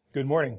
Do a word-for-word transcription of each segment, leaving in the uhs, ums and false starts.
Good morning.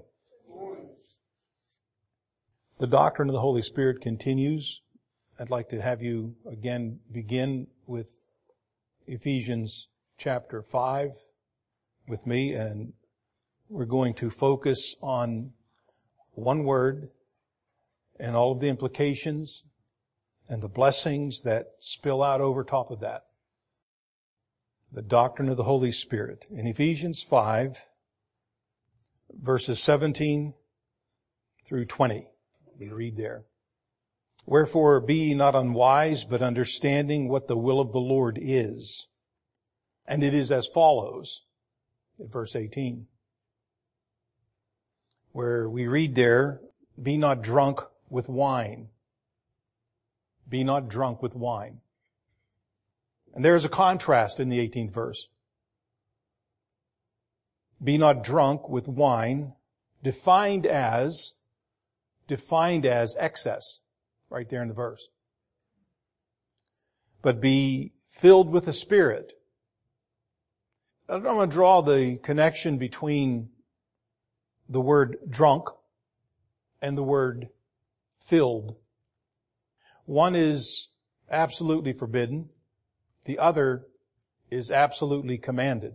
The doctrine of the Holy Spirit continues. I'd like to have you again begin with Ephesians chapter five with me, and we're going to focus on one word and all of the implications and the blessings that spill out over top of that. The doctrine of the Holy Spirit. In Ephesians five, verses seventeen through twenty. We read there. Wherefore be ye not unwise, but understanding what the will of the Lord is. And it is as follows, at verse eighteen, where we read there, be not drunk with wine. Be not drunk with wine. And there is a contrast in the eighteenth verse. Be not drunk with wine, defined as, defined as excess, right there in the verse. But be filled with the Spirit. I don't want to draw the connection between the word drunk and the word filled. One is absolutely forbidden. The other is absolutely commanded.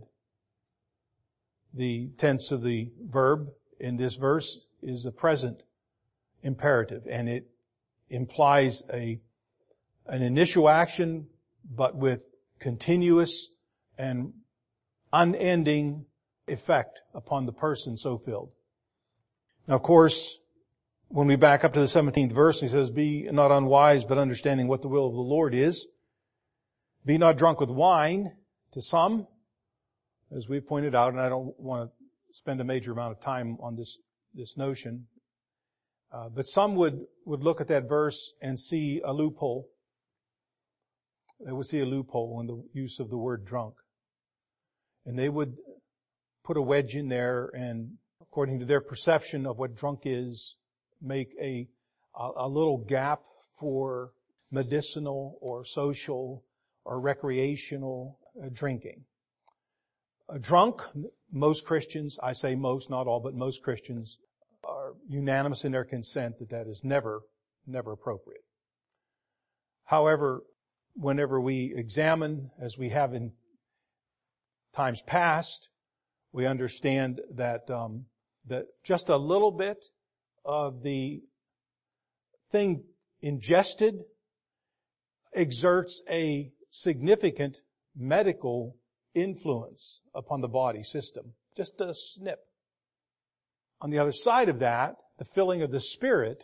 The tense of the verb in this verse is the present imperative, and it implies a an initial action, but with continuous and unending effect upon the person so filled. Now, of course, when we back up to the seventeenth verse, he says, be not unwise, but understanding what the will of the Lord is. Be not drunk with wine, to some, as we pointed out, and I don't want to spend a major amount of time on this, this notion, uh, but some would, would look at that verse and see a loophole. They would see a loophole in the use of the word drunk. And they would put a wedge in there and, according to their perception of what drunk is, make a, a, a little gap for medicinal or social or recreational uh, drinking. A drunk, most Christians, I say most, not all, but most Christians are unanimous in their consent that that is never, never appropriate. However, whenever we examine, as we have in times past, we understand that, um, that just a little bit of the thing ingested exerts a significant medical influence upon the body system. Just a snip. On the other side of that, the filling of the Spirit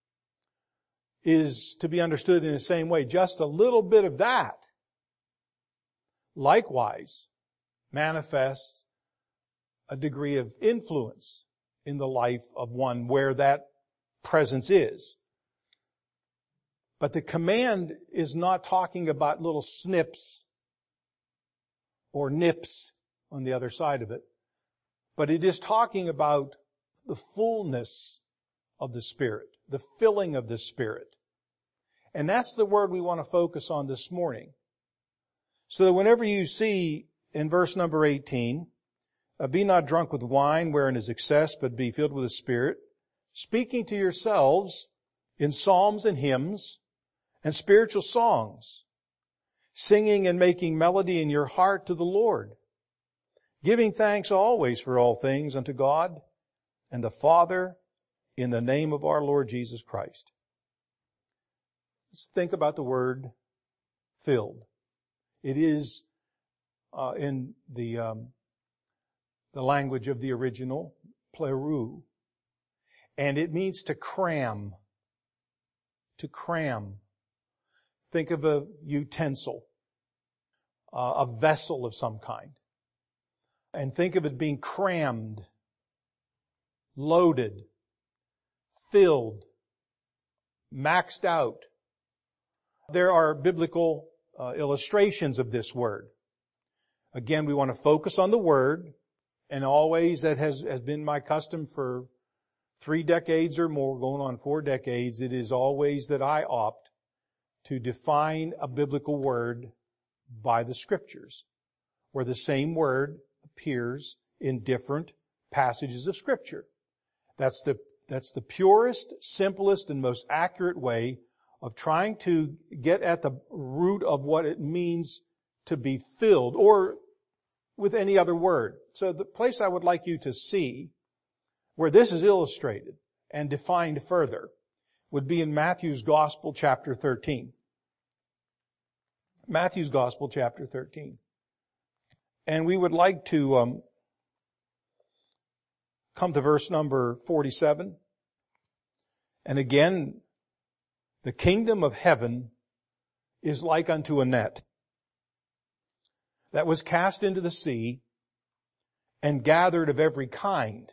is to be understood in the same way. Just a little bit of that likewise manifests a degree of influence in the life of one where that presence is. But the command is not talking about little snips or nips on the other side of it, but it is talking about the fullness of the Spirit, the filling of the Spirit. And that's the word we want to focus on this morning. So that whenever you see in verse number eighteen, uh, be not drunk with wine wherein is excess, but be filled with the Spirit, speaking to yourselves in psalms and hymns and spiritual songs, singing and making melody in your heart to the Lord, giving thanks always for all things unto God and the Father in the name of our Lord Jesus Christ. Let's think about the word filled. It is uh, in the um, the language of the original, plerou, and it means to cram. To cram. Think of a utensil, uh, a vessel of some kind. And think of it being crammed, loaded, filled, maxed out. There are biblical uh, illustrations of this word. Again, we want to focus on the word, and always that has, has been my custom for three decades or more, going on four decades. It is always that I opt to define a biblical word by the Scriptures, where the same word appears in different passages of Scripture. That's the, that's the purest, simplest, and most accurate way of trying to get at the root of what it means to be filled, or with any other word. So the place I would like you to see where this is illustrated and defined further would be in Matthew's Gospel, chapter thirteen. Matthew's Gospel, chapter thirteen. And we would like to um, come to verse number forty-seven. And again, the kingdom of heaven is like unto a net that was cast into the sea and gathered of every kind.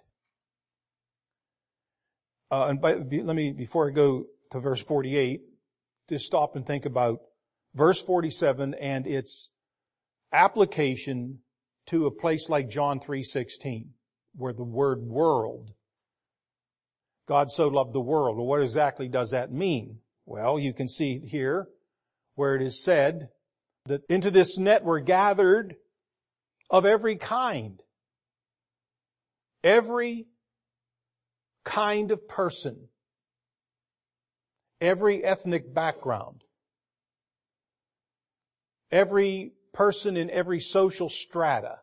Uh, and by, let me, before I go to verse forty-eight, just stop and think about verse forty-seven and its application to a place like John three sixteen, where the word world, God so loved the world. Well, what exactly does that mean? Well, you can see here where it is said that into this net were gathered of every kind. Every kind of person. Every ethnic background. Every person in every social strata.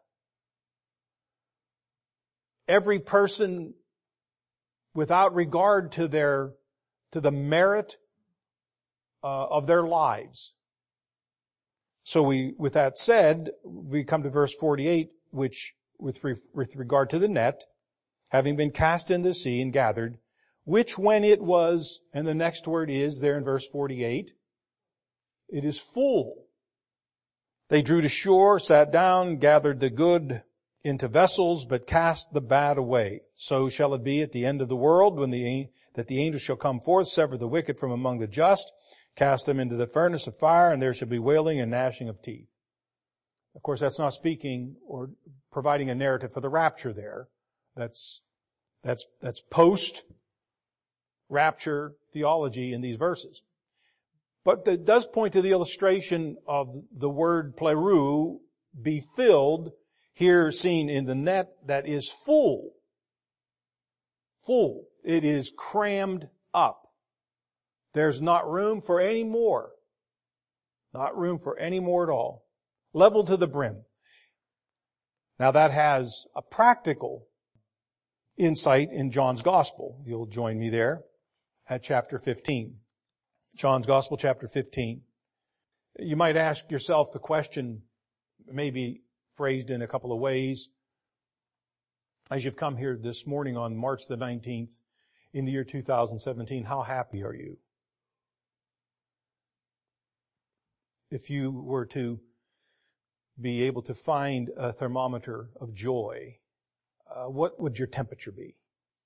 Every person without regard to their, to the merit uh, of their lives. So we, with that said, we come to verse forty-eight, which with, re, with regard to the net, having been cast in the sea and gathered, which when it was, and the next word is there in verse forty-eight, it is full. They drew to shore, sat down, gathered the good into vessels, but cast the bad away. So shall it be at the end of the world, when the, that the angels shall come forth, sever the wicked from among the just, cast them into the furnace of fire, and there shall be wailing and gnashing of teeth. Of course, that's not speaking or providing a narrative for the rapture there. That's, that's, that's post-rapture theology in these verses. But it does point to the illustration of the word pleroo, be filled, here seen in the net that is full. Full. It is crammed up. There's not room for any more. Not room for any more at all. Level to the brim. Now that has a practical insight in John's Gospel. You'll join me there at chapter fifteen. John's Gospel, chapter fifteen. You might ask yourself the question, maybe phrased in a couple of ways, as you've come here this morning on March the nineteenth in the year two thousand seventeen, how happy are you? If you were to be able to find a thermometer of joy, uh, what would your temperature be?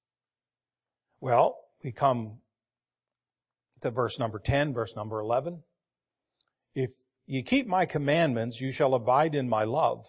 Well, we come to verse number ten, verse number eleven. If ye keep my commandments, you shall abide in my love,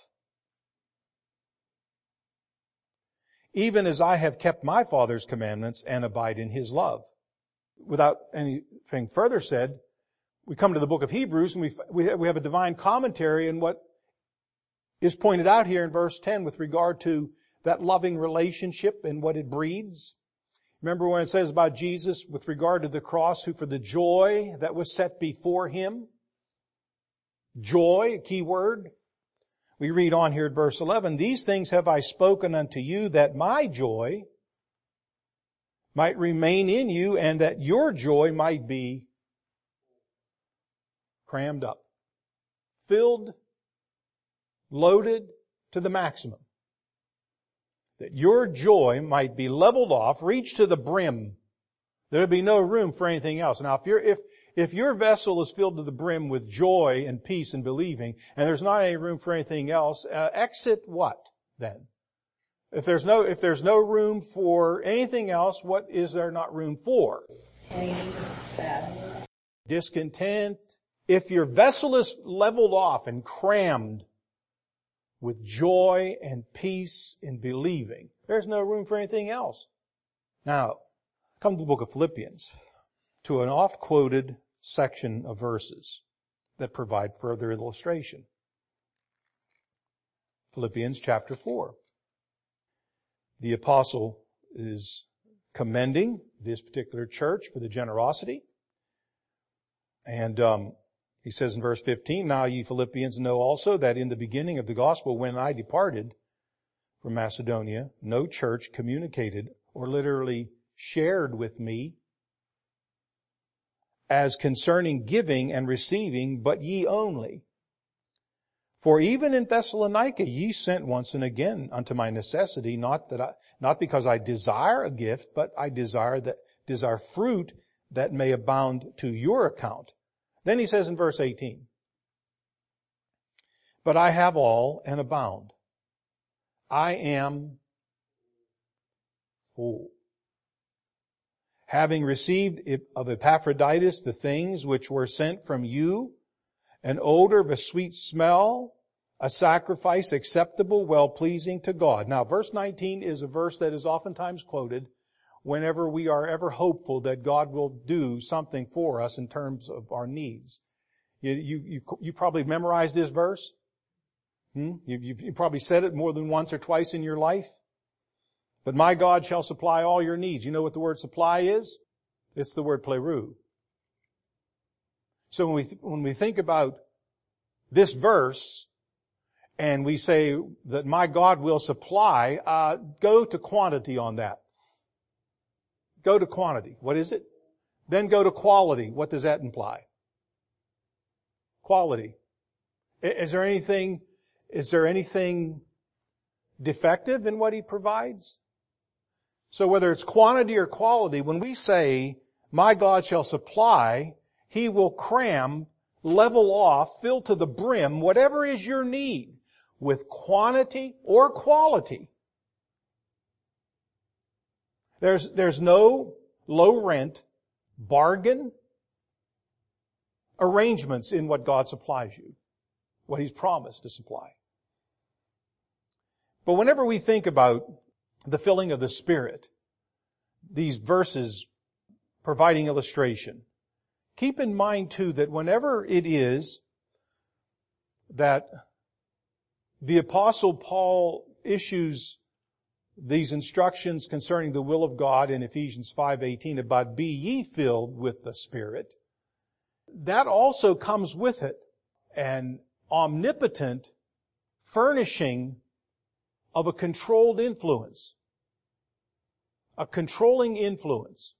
even as I have kept my Father's commandments and abide in his love. Without anything further said, we come to the book of Hebrews and we we have a divine commentary on what is pointed out here in verse ten with regard to that loving relationship and what it breeds. Remember when it says about Jesus with regard to the cross, who for the joy that was set before him, joy, a key word. We read on here at verse eleven, these things have I spoken unto you, that my joy might remain in you, and that your joy might be crammed up, filled, loaded to the maximum. That your joy might be leveled off, reached to the brim. There would be no room for anything else. Now, if you're, if, if your vessel is filled to the brim with joy and peace and believing, and there's not any room for anything else, uh, exit what then? If there's no, if there's no room for anything else, what is there not room for? Pain, sadness, discontent. If your vessel is leveled off and crammed with joy and peace in believing, there's no room for anything else. Now, come to the book of Philippians, to an oft-quoted section of verses that provide further illustration. Philippians chapter four. the apostle is commending this particular church for the generosity. And um, he says in verse fifteen, "Now ye Philippians know also that in the beginning of the gospel, when I departed from Macedonia, no church communicated or literally shared with me as concerning giving and receiving, but ye only. For even in Thessalonica ye sent once and again unto my necessity, not that I, not because I desire a gift, but I desire that desire fruit that may abound to your account." Then he says in verse eighteen, "But I have all and abound. I am full, having received of Epaphroditus the things which were sent from you, an odor of a sweet smell, a sacrifice acceptable, well-pleasing to God." Now, verse nineteen is a verse that is oftentimes quoted whenever we are ever hopeful that God will do something for us in terms of our needs. You, you, you, you probably memorized this verse. Hmm? You, you, you probably said it more than once or twice in your life. "But my God shall supply all your needs." You know what the word supply is? It's the word pleroo. So when we, th- when we think about this verse, and we say that my God will supply, uh, go to quantity on that. Go to quantity. What is it? Then go to quality. What does that imply? Quality. Is there anything, is there anything defective in what He provides? So whether it's quantity or quality, when we say, my God shall supply, He will cram, level off, fill to the brim, whatever is your need, with quantity or quality. There's, there's no low rent, bargain arrangements in what God supplies you, what He's promised to supply. But whenever we think about the filling of the Spirit, these verses providing illustration, keep in mind too that whenever it is that the Apostle Paul issues these instructions concerning the will of God in Ephesians five eighteen about "be ye filled with the Spirit," that also comes with it an omnipotent furnishing of a controlled influence, a controlling influence.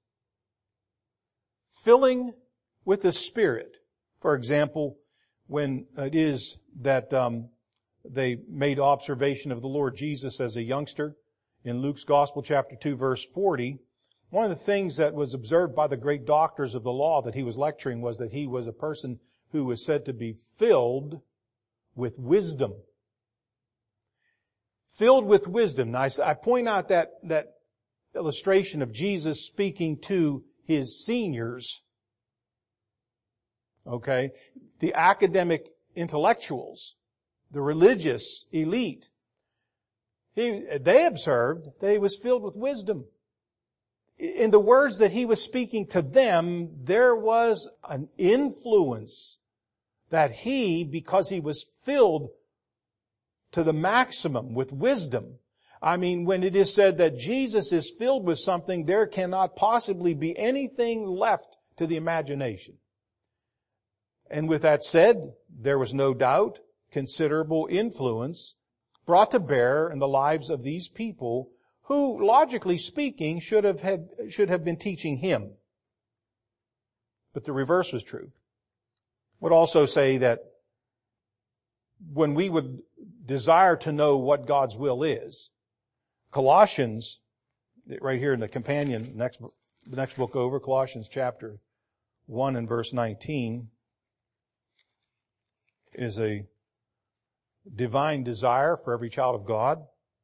Filling with the Spirit. For example, when it is that um, they made observation of the Lord Jesus as a youngster, in Luke's Gospel, chapter two, verse forty, one of the things that was observed by the great doctors of the law that he was lecturing was that he was a person who was said to be filled with wisdom. Filled with wisdom. Now, I point out that, that illustration of Jesus speaking to His seniors, okay, the academic intellectuals, the religious elite. He, they observed that He was filled with wisdom. In the words that He was speaking to them, there was an influence that He, because He was filled to the maximum with wisdom. I mean, when it is said that Jesus is filled with something, there cannot possibly be anything left to the imagination. And with that said, there was no doubt considerable influence brought to bear in the lives of these people who, logically speaking, should have had, should have been teaching Him. But the reverse was true. I would also say that when we would desire to know what God's will is, Colossians, right here in the companion, next, the next book over, Colossians chapter one and verse nineteen, is a divine desire for every child of God.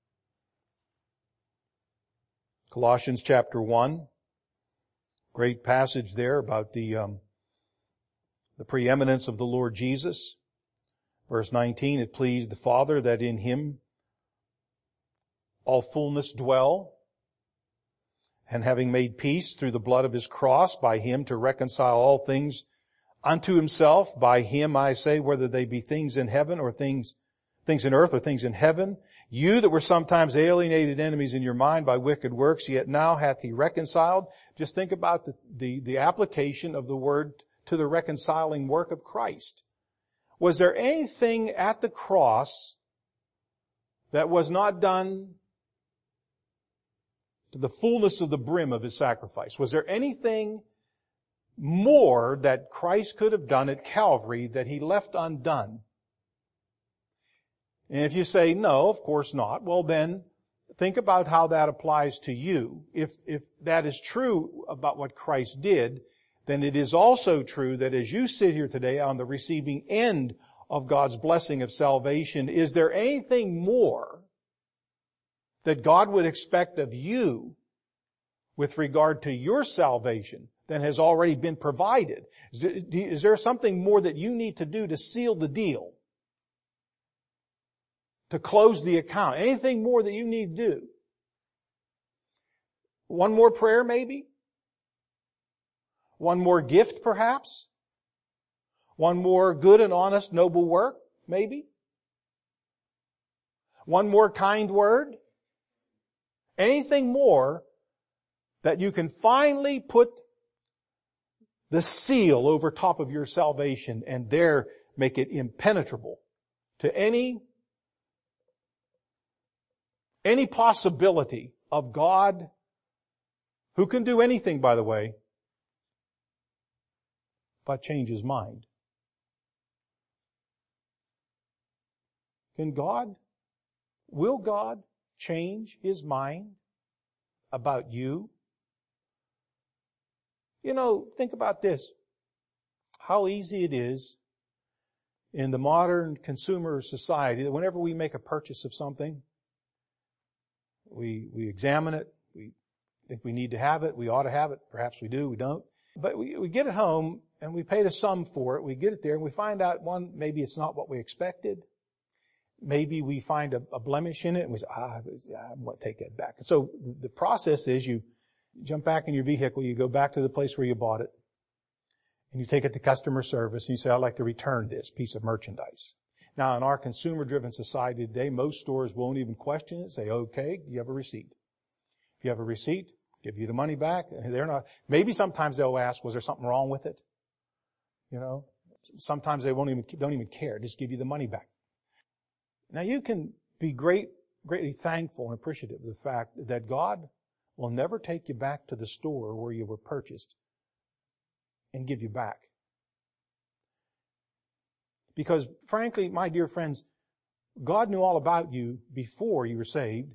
Colossians chapter one, great passage there about the um, the preeminence of the Lord Jesus. Verse nineteen, "It pleased the Father that in Him all fullness dwell, and having made peace through the blood of His cross, by Him to reconcile all things unto Himself. By Him, I say, whether they be things in heaven or things, things in earth or things in heaven. You that were sometimes alienated enemies in your mind by wicked works, yet now hath he reconciled. Just think about the, the, the application of the word to the reconciling work of Christ. Was there anything at the cross that was not done to the fullness of the brim of his sacrifice? Was there anything more that Christ could have done at Calvary that he left undone? And if you say, no, of course not, well then, think about how that applies to you. If, if that is true about what Christ did, then it is also true that as you sit here today on the receiving end of God's blessing of salvation, is there anything more that God would expect of you with regard to your salvation than has already been provided? Is there something more that you need to do to seal the deal? To close the account? Anything more that you need to do? One more prayer maybe? One more gift perhaps? One more good and honest noble work maybe? One more kind word? Anything more that you can finally put the seal over top of your salvation and there make it impenetrable to any, any possibility of God, who can do anything, by the way, but change his mind. Can God, will God change his mind about you? You know, think about this. How easy it is in the modern consumer society that whenever we make a purchase of something, we, we examine it, we think we need to have it, we ought to have it, perhaps we do, we don't. But we, we get it home and we paid a sum for it, we get it there and we find out, one, maybe it's not what we expected. Maybe we find a, a blemish in it and we say, ah, I want to take that back. And so the process is you jump back in your vehicle, you go back to the place where you bought it, and you take it to customer service and you say, I'd like to return this piece of merchandise. Now in our consumer-driven society today, most stores won't even question it, say, okay, you have a receipt. If you have a receipt, give you the money back. They're not, maybe sometimes they'll ask, was there something wrong with it? You know, sometimes they won't even, don't even care, just give you the money back. Now you can be great, greatly thankful and appreciative of the fact that God will never take you back to the store where you were purchased and give you back. Because frankly, my dear friends, God knew all about you before you were saved.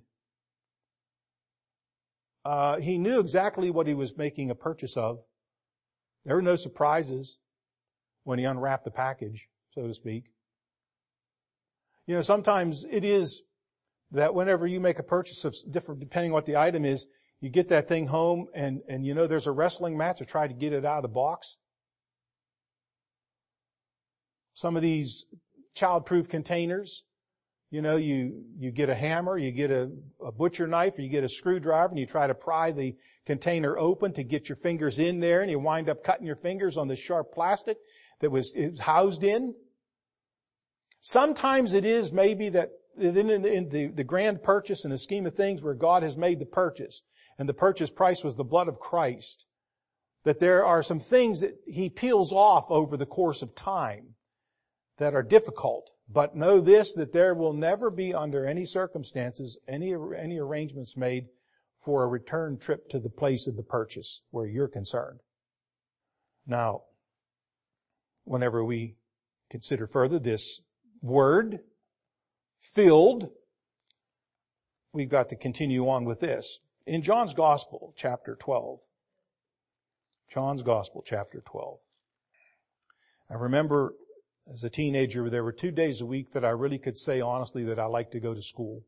Uh, he knew exactly what he was making a purchase of. There were no surprises when he unwrapped the package, so to speak. You know, sometimes it is that whenever you make a purchase of different, depending on what the item is, you get that thing home and, and you know there's a wrestling match to try to get it out of the box. Some of these child-proof containers, you know, you, you get a hammer, you get a, a butcher knife, or you get a screwdriver and you try to pry the container open to get your fingers in there and you wind up cutting your fingers on the sharp plastic that was, it was housed in. Sometimes it is maybe that in, in, in the, the grand purchase in the scheme of things where God has made the purchase and the purchase price was the blood of Christ, that there are some things that he peels off over the course of time that are difficult. But know this, that there will never be under any circumstances any, any arrangements made for a return trip to the place of the purchase where you're concerned. Now, whenever we consider further this word, filled, we've got to continue on with this. In John's Gospel, chapter twelve. John's Gospel, chapter twelve. I remember as a teenager, there were two days a week that I really could say honestly that I liked to go to school.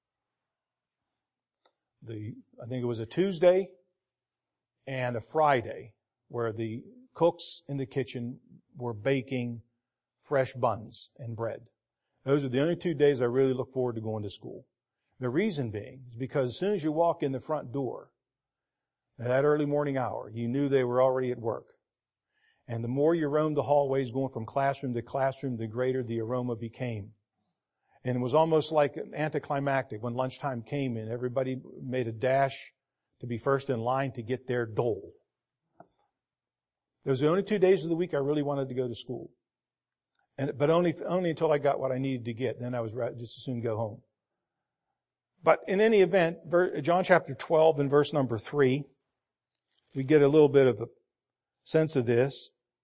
The, I think it was a Tuesday and a Friday where the cooks in the kitchen were baking fresh buns and bread. Those are the only two days I really look forward to going to school. The reason being is because as soon as you walk in the front door, at that early morning hour, you knew they were already at work. And the more you roamed the hallways going from classroom to classroom, the greater the aroma became. And it was almost like anticlimactic when lunchtime came and everybody made a dash to be first in line to get their dole. Those were the only two days of the week I really wanted to go to school. And, but only, only until I got what I needed to get. Then I was right, just as soon go home. But in any event, John chapter twelve and verse number three, we get a little bit of a sense of this.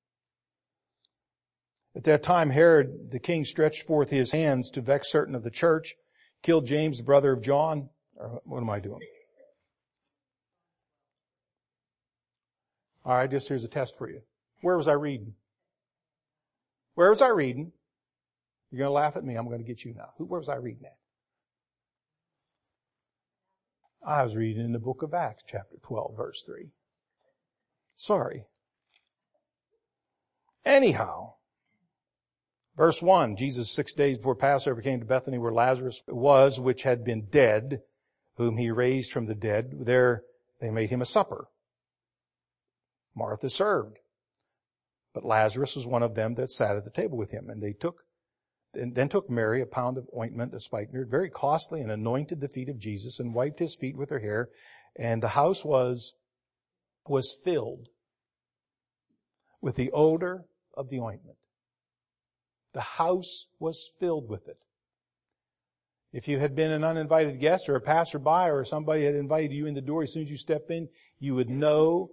At that time, Herod the king stretched forth his hands to vex certain of the church, killed James, the brother of John. Or what am I doing? All right, just here's a test for you. Where was I reading? Where was I reading? You're going to laugh at me. I'm going to get you now. Where was I reading at? I was reading in the book of Acts, chapter twelve, verse three. Sorry. Anyhow, verse one, Jesus six days before Passover came to Bethany where Lazarus was, which had been dead, whom he raised from the dead. There they made him a supper. Martha served. But Lazarus was one of them that sat at the table with him. And they took, and then took Mary a pound of ointment, a spikenard, very costly, and anointed the feet of Jesus and wiped his feet with her hair. And the house was, was filled with the odor of the ointment. The house was filled with it. If you had been an uninvited guest or a passerby or somebody had invited you in the door, as soon as you step in, you would know,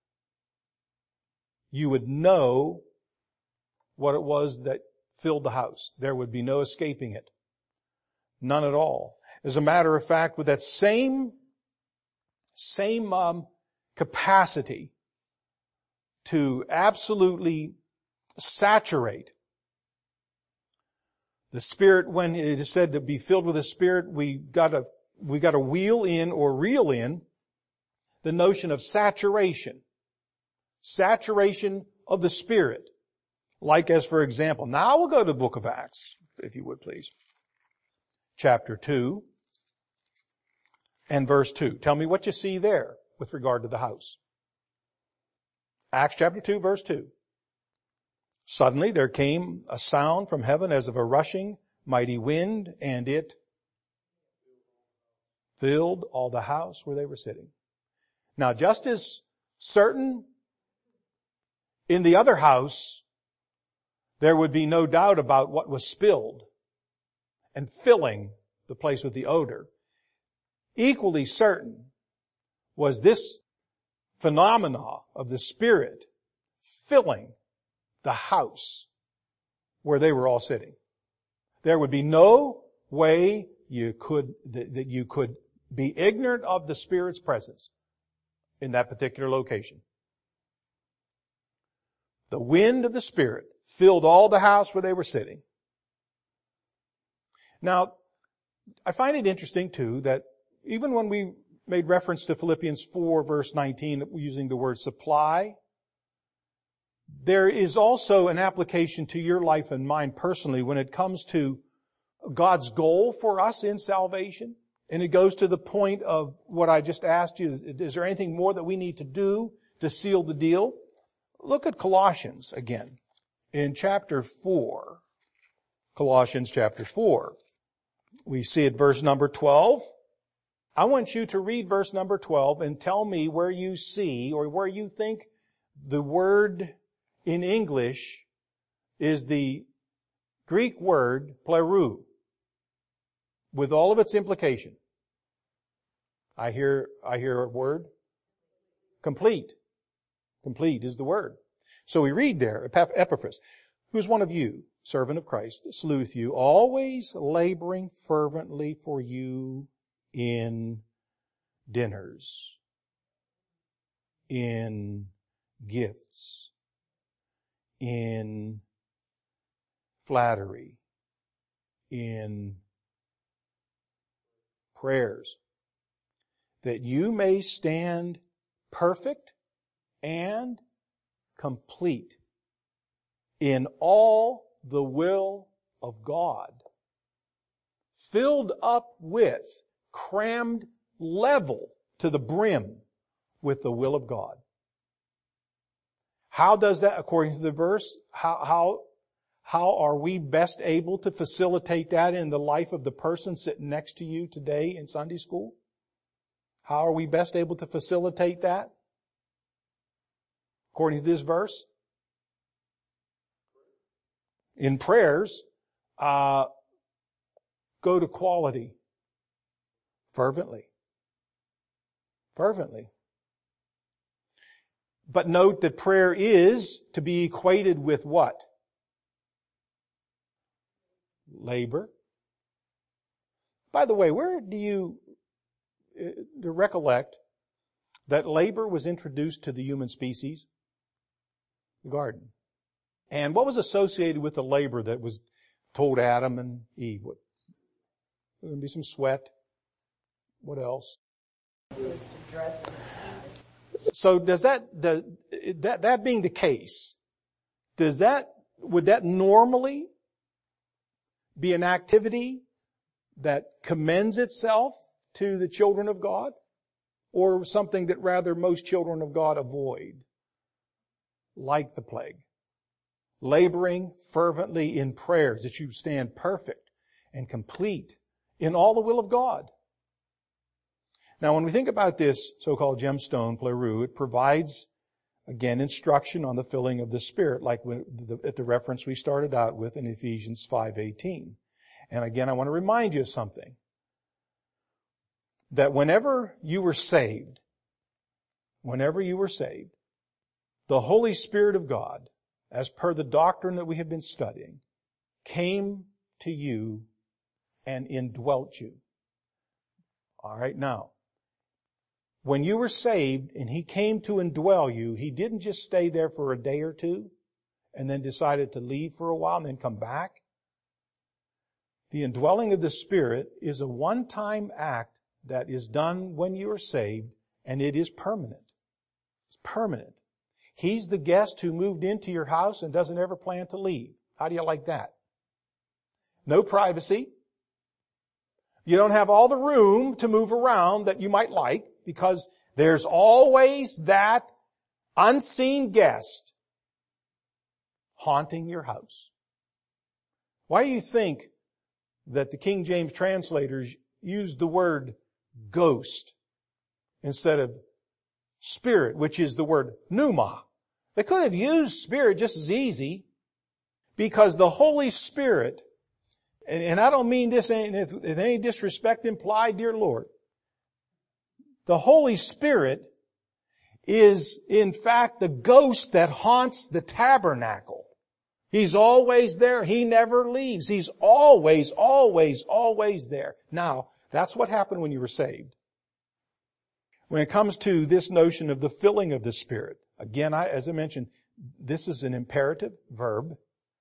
you would know what it was that filled the house. There would be no escaping it. None at all. As a matter of fact, with that same, same um, capacity to absolutely saturate the Spirit, when it is said to be filled with the Spirit, we gotta, we gotta wheel in or reel in the notion of saturation. Saturation of the Spirit. Like as for example, now we'll go to the book of Acts, if you would please. Chapter two and verse two. Tell me what you see there with regard to the house. Acts chapter two, verse two. Suddenly there came a sound from heaven as of a rushing mighty wind, and it filled all the house where they were sitting. Now, just as certain in the other house, there would be no doubt about what was spilled and filling the place with the odor. Equally certain was this phenomena of the Spirit filling the house where they were all sitting. There would be no way you could, that you could be ignorant of the Spirit's presence in that particular location. The wind of the Spirit filled all the house where they were sitting. Now, I find it interesting too that even when we made reference to Philippians four verse nineteen using the word supply, there is also an application to your life and mine personally when it comes to God's goal for us in salvation. And it goes to the point of what I just asked you. Is there anything more that we need to do to seal the deal? Look at Colossians again in chapter four. Colossians chapter four. We see it verse number twelve. I want you to read verse number twelve and tell me where you see or where you think the word in English is the Greek word plerou, with all of its implication. I hear, I hear a word. Complete. Complete is the word. So we read there, Epaphras, who's one of you, servant of Christ, saluteth you, always laboring fervently for you in dinners, in gifts, in flattery, in prayers, that you may stand perfect and complete in all the will of God, filled up with, crammed level to the brim with the will of God. How does that, according to the verse, how, how, How are we best able to facilitate that in the life of the person sitting next to you today in Sunday school? How are we best able to facilitate that? According to this verse? In prayers, uh, go to quality. Fervently. Fervently. But note that prayer is to be equated with what? Labor. By the way, where do you uh, recollect that labor was introduced to the human species? The garden. And what was associated with the labor that was told Adam and Eve? What? There's going to be some sweat. What else? So does that, the, that, that being the case, does that, would that normally be an activity that commends itself to the children of God? Or something that rather most children of God avoid? Like the plague. Laboring fervently in prayers that you stand perfect and complete in all the will of God. Now, when we think about this so-called gemstone, pleroo, it provides, again, instruction on the filling of the Spirit, like at the reference we started out with in Ephesians five eighteen. And again, I want to remind you of something. That whenever you were saved, whenever you were saved, the Holy Spirit of God, as per the doctrine that we have been studying, came to you and indwelt you. All right, now, when you were saved and He came to indwell you, He didn't just stay there for a day or two and then decided to leave for a while and then come back. The indwelling of the Spirit is a one-time act that is done when you are saved, and it is permanent. It's permanent. He's the guest who moved into your house and doesn't ever plan to leave. How do you like that? No privacy. You don't have all the room to move around that you might like, because there's always that unseen guest haunting your house. Why do you think that the King James translators used the word ghost instead of spirit, which is the word pneuma? They could have used spirit just as easy, because the Holy Spirit, and, and I don't mean this in, in any disrespect implied, dear Lord, the Holy Spirit is in fact the ghost that haunts the tabernacle. He's always there. He never leaves. He's always, always, always there. Now, that's what happened when you were saved. When it comes to this notion of the filling of the Spirit, again, I, as I mentioned, this is an imperative verb,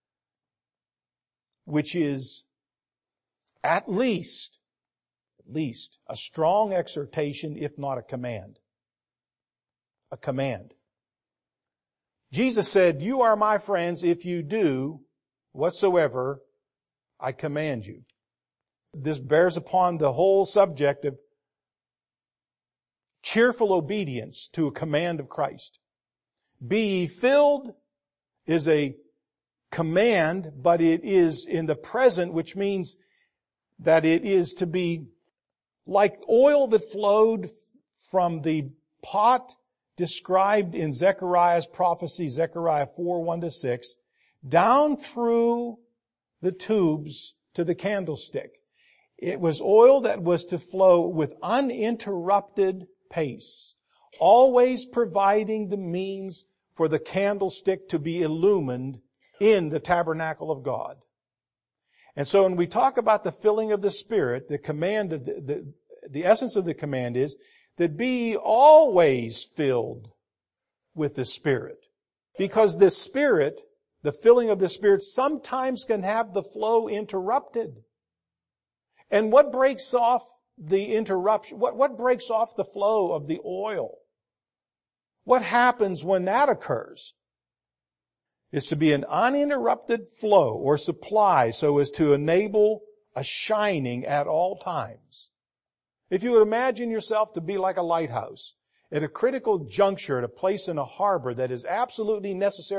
which is at least, at least a strong exhortation, if not a command. A command. Jesus said, "You are my friends if you do whatsoever I command you." This bears upon the whole subject of cheerful obedience to a command of Christ. Be ye filled is a command, but it is in the present, which means that it is to be like oil that flowed from the pot described in Zechariah's prophecy, Zechariah four, one to six, down through the tubes to the candlestick. It was oil that was to flow with uninterrupted pace, always providing the means for the candlestick to be illumined in the tabernacle of God. And so when we talk about the filling of the Spirit, the command of the, the, the essence of the command is that be always filled with the Spirit. Because the Spirit, the filling of the Spirit, sometimes can have the flow interrupted. And what breaks off the interruption? What, what breaks off the flow of the oil? What happens when that occurs? Is to be an uninterrupted flow or supply so as to enable a shining at all times. If you would imagine yourself to be like a lighthouse at a critical juncture at a place in a harbor that is absolutely necessary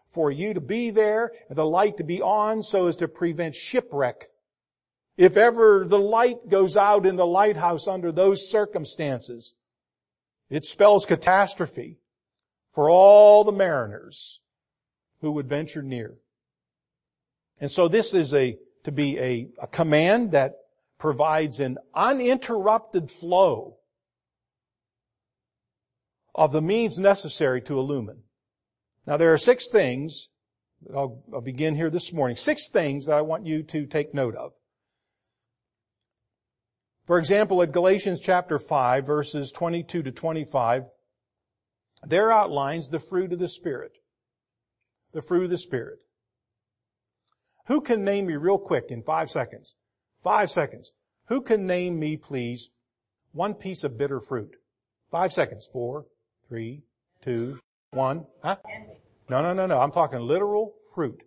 for you to be there, and the light to be on so as to prevent shipwreck. If ever the light goes out in the lighthouse under those circumstances, it spells catastrophe for all the mariners who would venture near. And so this is a to be a, a command that provides an uninterrupted flow of the means necessary to illumine. Now there are six things, I'll, I'll begin here this morning, six things that I want you to take note of. For example, at Galatians chapter five, verses twenty-two to twenty-five, there outlines the fruit of the Spirit. The fruit of the Spirit. Who can name me real quick in five seconds? Five seconds. Who can name me, please, one piece of bitter fruit? Five seconds. Four, three, two, one. Huh? No, no, no, no. I'm talking literal fruit.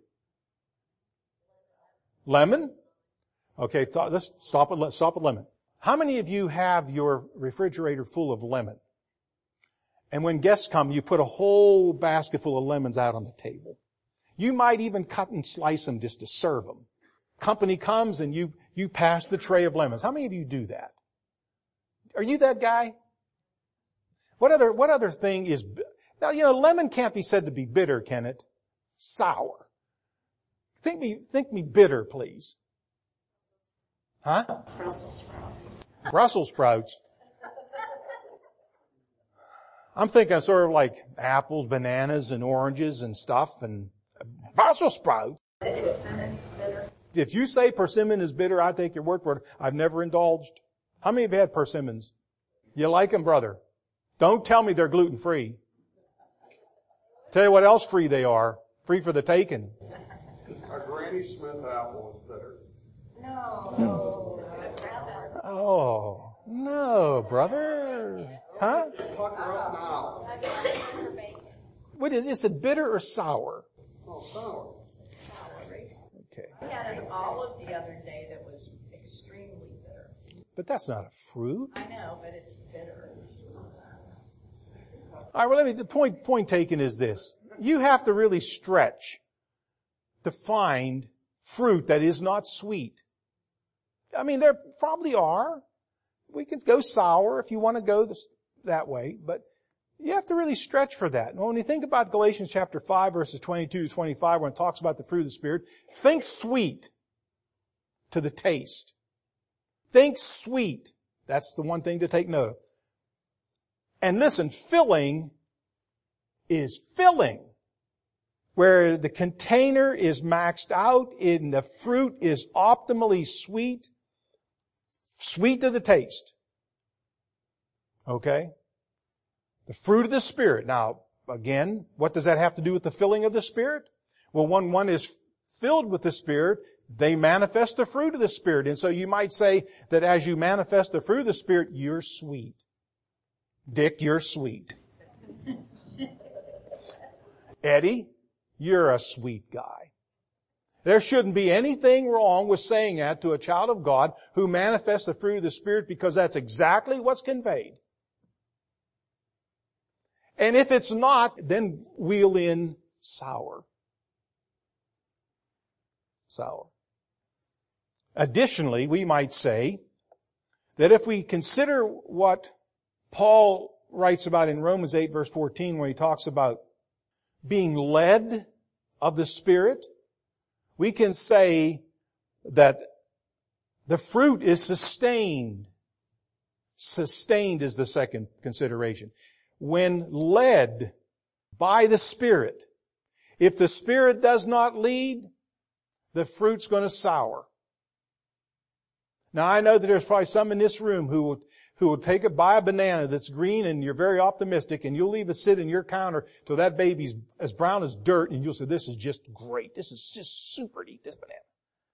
Lemon? Okay, th- let's stop at, stop at lemon. How many of you have your refrigerator full of lemon? And when guests come, you put a whole basket full of lemons out on the table. You might even cut and slice them just to serve them. Company comes and you, you pass the tray of lemons. How many of you do that? Are you that guy? What other, what other thing is, now, you know, lemon can't be said to be bitter, can it? Sour. Think me, think me bitter, please. Huh? Brussels sprouts. Brussels sprouts. I'm thinking sort of like apples, bananas, and oranges and stuff, and Brussels sprouts. Persimmon bitter. If you say persimmon is bitter, I take your word for it. I've never indulged. How many of you had persimmons? You like them, brother? Don't tell me they're gluten-free. Tell you what else free they are. Free for the taking. A Granny Smith apple is bitter. No. No. Oh, no, brother. Huh? Pucker up now. What is, is it bitter or sour? Oh, sour. Okay. I had an olive the other day that was extremely bitter. But that's not a fruit. I know, but it's bitter. All right, well, let me, the point, point taken is this. You have to really stretch to find fruit that is not sweet. I mean, there probably are. We can go sour if you want to go this, that way, but you have to really stretch for that. And when you think about Galatians chapter five, verses twenty-two to twenty-five, when it talks about the fruit of the Spirit, think sweet to the taste. Think sweet. That's the one thing to take note of. And listen, filling is filling. Where the container is maxed out and the fruit is optimally sweet, sweet to the taste. Okay? The fruit of the Spirit. Now, again, what does that have to do with the filling of the Spirit? Well, when one is filled with the Spirit, they manifest the fruit of the Spirit. And so you might say that as you manifest the fruit of the Spirit, you're sweet. Dick, you're sweet. Eddie, you're a sweet guy. There shouldn't be anything wrong with saying that to a child of God who manifests the fruit of the Spirit, because that's exactly what's conveyed. And if it's not, then wheel in sour. Sour. Additionally, we might say that if we consider what Paul writes about in Romans eight verse fourteen, where he talks about being led of the Spirit, we can say that the fruit is sustained. Sustained is the second consideration. When led by the Spirit, if the Spirit does not lead, the fruit's going to sour. Now I know that there's probably some in this room who will who will take it, buy a banana that's green, and you're very optimistic, and you'll leave it sit in your counter till that baby's as brown as dirt, and you'll say, this is just great. This is just super to eat this banana.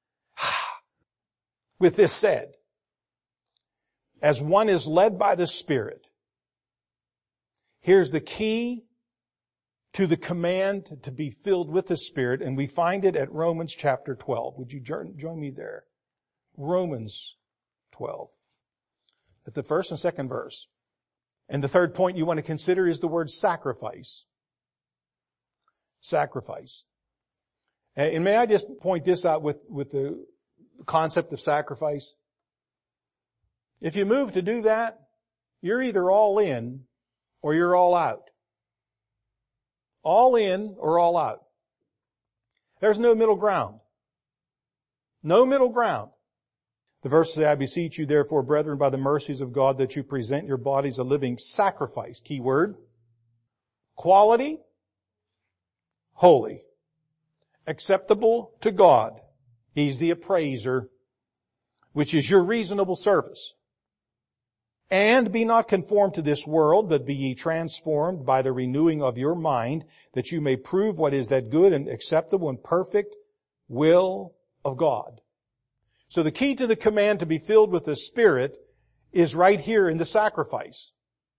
With this said, as one is led by the Spirit, here's the key to the command to be filled with the Spirit, and we find it at Romans chapter twelve. Would you join me there? Romans twelve. At the first and second verse. And the third point you want to consider is the word sacrifice. sacrifice. And may I just point this out with, with the concept of sacrifice? If you move to do that, you're either all in or you're all out. All in or all out. There's no middle ground. No middle ground. The verse says, I beseech you therefore, brethren, by the mercies of God, that you present your bodies a living sacrifice. Key word. Quality. Holy. Acceptable to God. He's the appraiser, which is your reasonable service. And be not conformed to this world, but be ye transformed by the renewing of your mind, that you may prove what is that good and acceptable and perfect will of God. So the key to the command to be filled with the Spirit is right here in the sacrifice.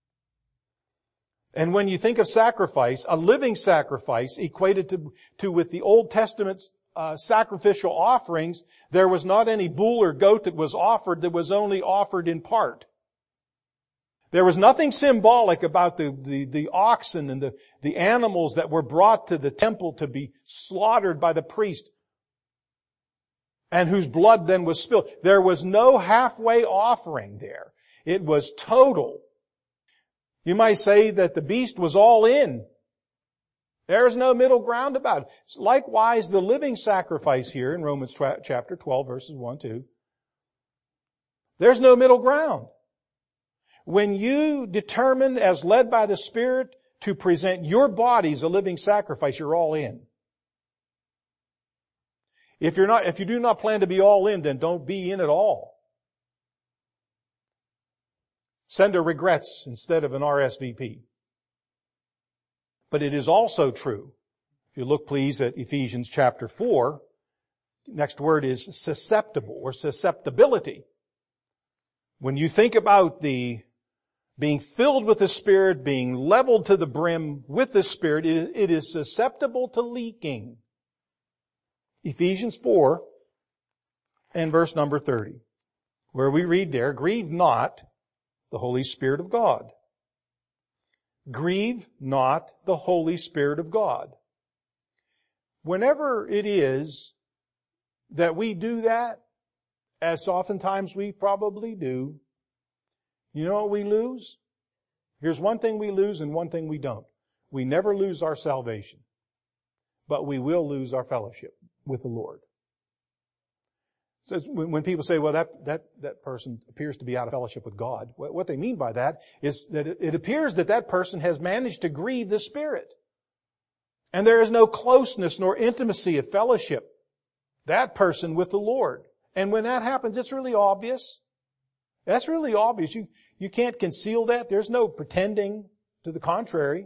And when you think of sacrifice, a living sacrifice equated to, to with the Old Testament's uh, sacrificial offerings, there was not any bull or goat that was offered that was only offered in part. There was nothing symbolic about the, the, the oxen and the, the animals that were brought to the temple to be slaughtered by the priest and whose blood then was spilled. There was no halfway offering there. It was total. You might say that the beast was all in. There's no middle ground about it. Likewise, the living sacrifice here in Romans chapter twelve, verses one, two. There's no middle ground. When you determine, as led by the Spirit, to present your bodies a living sacrifice, you're all in. If you're not, if you do not plan to be all in, then don't be in at all. Send a regrets instead of an R S V P. But it is also true. If you look please at Ephesians chapter four, next word is susceptible or susceptibility. When you think about the being filled with the Spirit, being leveled to the brim with the Spirit, it, it is susceptible to leaking. Ephesians four and verse number thirty, where we read there, grieve not the Holy Spirit of God. Grieve not the Holy Spirit of God. Whenever it is that we do that, as oftentimes we probably do, you know what we lose? Here's one thing we lose and one thing we don't. We never lose our salvation, but we will lose our fellowship with the Lord. So when people say, well, that, that, that person appears to be out of fellowship with God, what they mean by that is that it appears that that person has managed to grieve the Spirit. And there is no closeness nor intimacy of fellowship, that person with the Lord. And when that happens, it's really obvious. That's really obvious. You, you can't conceal that. There's no pretending to the contrary.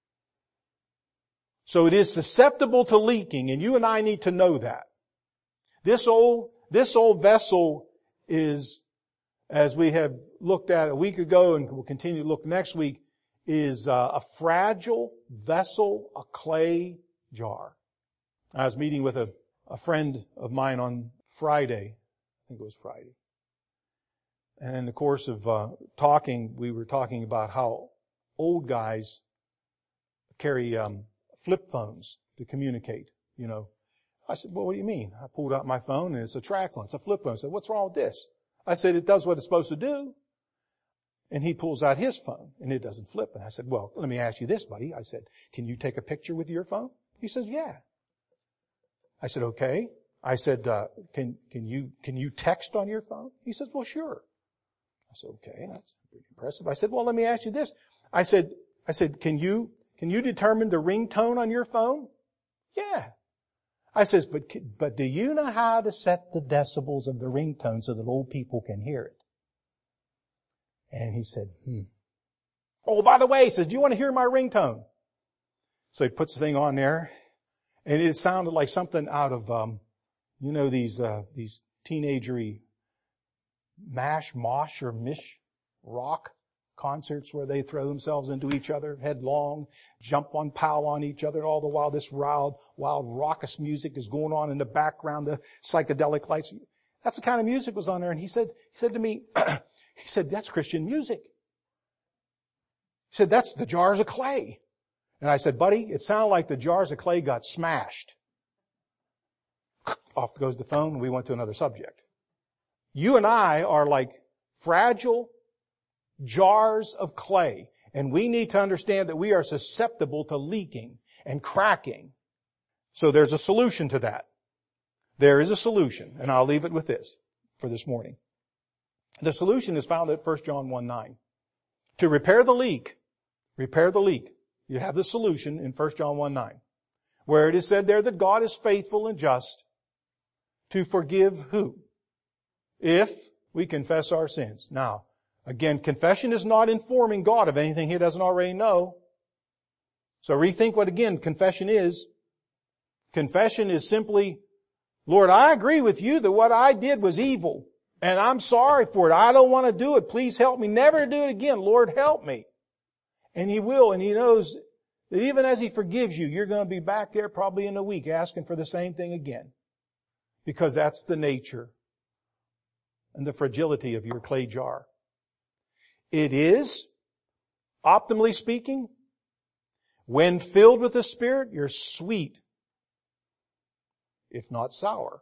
So it is susceptible to leaking, and you and I need to know that. This old, this old vessel is, as we have looked at a week ago and we'll continue to look next week, is uh, a fragile vessel, a clay jar. I was meeting with a, a friend of mine on Friday. I think it was Friday. And in the course of uh, talking, we were talking about how old guys carry um, flip phones to communicate, you know. I said, well, what do you mean? I pulled out my phone and it's a track phone. It's a flip phone. I said, what's wrong with this? I said, it does what it's supposed to do. And he pulls out his phone and it doesn't flip. And I said, well, let me ask you this, buddy. I said, can you take a picture with your phone? He says, yeah. I said, okay. I said, uh, can, can you, can you text on your phone? He says, well, sure. I said, okay, that's pretty impressive. I said, well, let me ask you this. I said, I said, can you, can you determine the ringtone on your phone? Yeah. I says, but, but do you know how to set the decibels of the ringtone so that old people can hear it? And he said, hmm. Oh, by the way, he says, do you want to hear my ringtone? So he puts the thing on there, and it sounded like something out of, um, you know, these, uh, these teenagery mash, mosh, or mish rock concerts where they throw themselves into each other headlong, jump on, pow on each other, and all the while this wild, wild raucous music is going on in the background, the psychedelic lights. That's the kind of music was on there. And he said, he said to me, he said, that's Christian music. He said, that's the jars of clay. And I said, buddy, it sounded like the jars of clay got smashed. Off goes the phone, and we went to another subject. You and I are like fragile jars of clay, and we need to understand that we are susceptible to leaking and cracking. So there's a solution to that. There is a solution, and I'll leave it with this for this morning. The solution is found at First John one nine. To repair the leak, repair the leak, you have the solution in First John one nine, where it is said there that God is faithful and just to forgive who? If we confess our sins. Now, again, confession is not informing God of anything He doesn't already know. So rethink what, again, confession is. Confession is simply, Lord, I agree with you that what I did was evil, and I'm sorry for it. I don't want to do it. Please help me never to do it again. Lord, help me. And He will, and He knows that even as He forgives you, you're going to be back there probably in a week asking for the same thing again. Because that's the nature and the fragility of your clay jar. It is, optimally speaking, when filled with the Spirit, you're sweet, if not sour.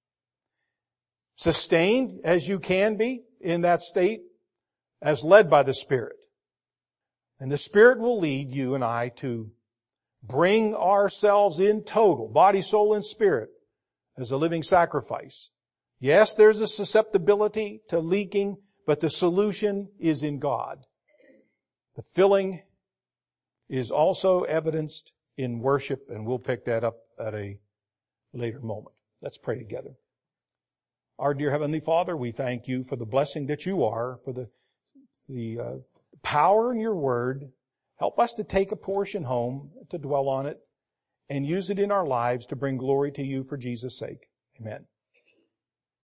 Sustained as you can be in that state, as led by the Spirit. And the Spirit will lead you and I to bring ourselves in total, body, soul, and spirit, as a living sacrifice. Yes, there's a susceptibility to leaking, but the solution is in God. The filling is also evidenced in worship, and we'll pick that up at a later moment. Let's pray together. Our dear Heavenly Father, we thank You for the blessing that You are, for the, the uh, power in Your Word. Help us to take a portion home, to dwell on it, and use it in our lives to bring glory to You for Jesus' sake. Amen.